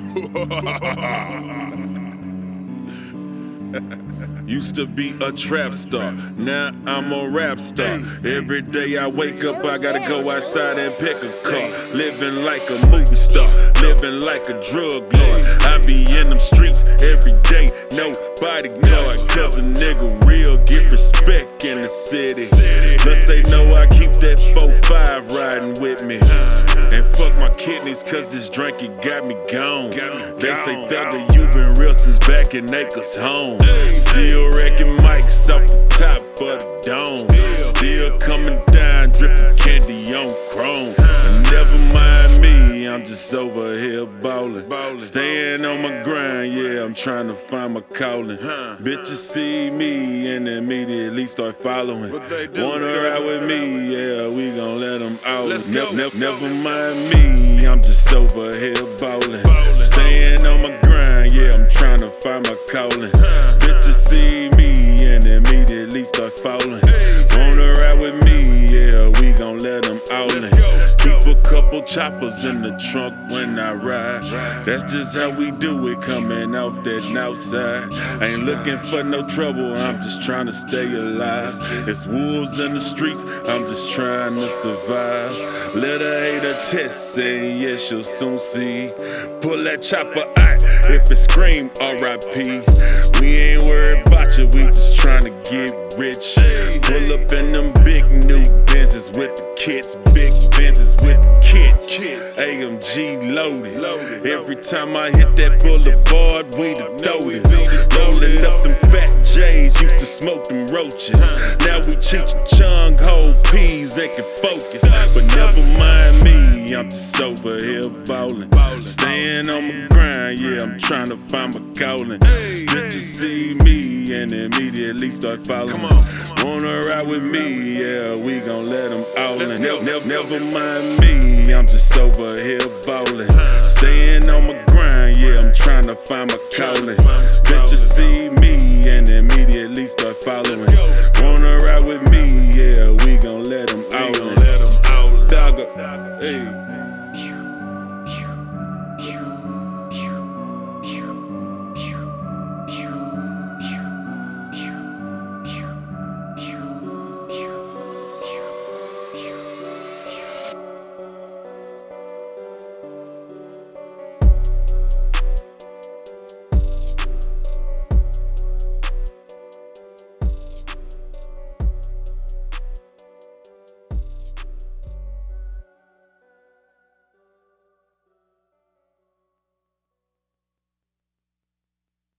Used to be a trap star, now I'm a rap star. Every day I wake up, I gotta go outside and pick a car. Living like a movie star, living like a drug lord. I be in them streets every day, nobody know it. Cause a nigga real get respect in the city. Plus they know I keep that 4-5 riding with me. And fuck my kidneys, cause this drink it got me gone. They say Thugger, you been real since back in Acres home. Still wrecking mics off the top of the dome. Still coming down, dripping candy on chrome. But never mind me, I'm just over here ballin'. Staying on my grind, yeah, I'm trying to find my calling. Bitches see me and immediately start following. Wanna ride with me, yeah, we gon' let them out. Never mind me, I'm just over here ballin'. Staying on my grind, yeah, I'm trying to find my calling. Bitches see me and immediately start falling. Wanna ride with me, yeah, we gon' let them out. Keep a couple choppers in the trunk when I ride. That's just how we do it, coming off that outside. Ain't looking for no trouble, I'm just trying to stay alive. It's wolves in the streets, I'm just trying to survive. Let her hate a test, say yeah, she'll soon see. Pull that chopper out, if it scream R.I.P. We ain't worried about you, we just tryna get rich. Pull up in them big new Benzes with the kids, big Benzes with the kids. AMG loaded. Every time I hit that boulevard, we the throatest. Rolling up them fat J's, used to smoke them roaches. Now we cheatin' chung ho peas, they can focus. But never mind me, I'm just over here ballin'. Staying on my grind, yeah, I'm tryna find my calling. Bitches see me and immediately start following. Wanna ride with me, yeah, we gon' let them out. Never mind me, I'm just over here ballin'. Staying on my grind, yeah, I'm tryna find my calling. Bitches see me and immediately start following. Wanna ride with me, yeah, we gon' let them out. Thugger, hey.